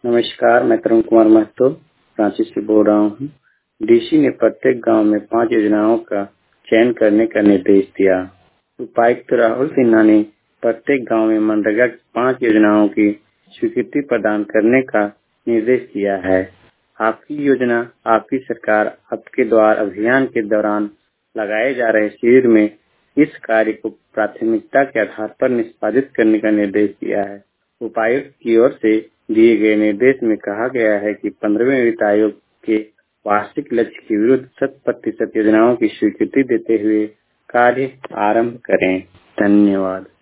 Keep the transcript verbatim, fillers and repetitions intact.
नमस्कार, मैं तरुण कुमार महतो रांची से बोल रहा हूँ। डीसी ने प्रत्येक गांव में पांच योजनाओं का चयन करने का निर्देश दिया। उपायुक्त राहुल सिन्हा ने प्रत्येक गांव में मनरेगा की पांच योजनाओं की स्वीकृति प्रदान करने का निर्देश दिया है। आपकी योजना आपकी सरकार आपके द्वार अभियान के दौरान लगाए जा रहे शिविर में इस कार्य को प्राथमिकता के आधार पर निष्पादित करने का निर्देश दिया है। उपायुक्त की ओर से दिए गए निर्देश में कहा गया है कि पंद्रहवें वित्त आयोग के वार्षिक लक्ष्य के विरुद्ध शत प्रतिशत योजनाओं की स्वीकृति देते हुए कार्य आरंभ करें। धन्यवाद।